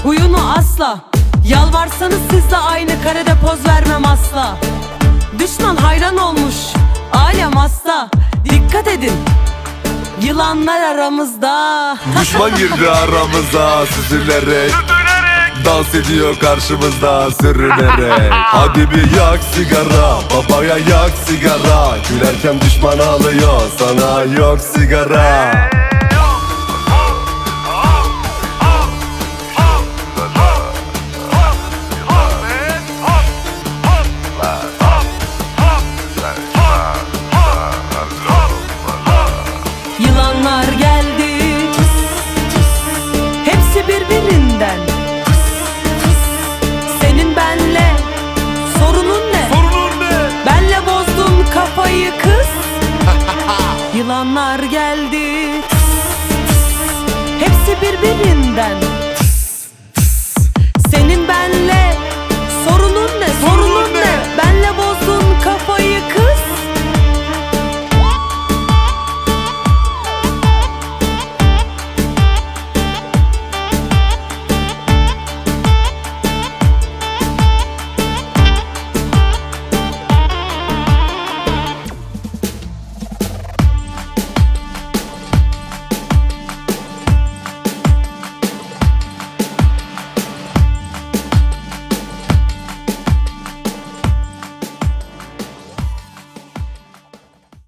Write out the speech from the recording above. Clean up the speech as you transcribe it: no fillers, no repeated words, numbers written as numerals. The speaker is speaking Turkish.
huyunu asla. Yalvarsanız sizle aynı karede poz vermem asla. Düşman hayran olmuş, alem hasta. Dikkat edin, yılanlar aramızda. Düşman girdi aramıza süzülerek, dans ediyor karşımızda sürünerek. Hadi bir yak sigara, babaya yak sigara. Gülerken düşman ağlıyor, sana yok sigara. Yılanlar geldi, hepsi birbirinden. Senin benle sorunun ne? Benle bozdun kafayı kız. Yılanlar geldi, hepsi birbirinden.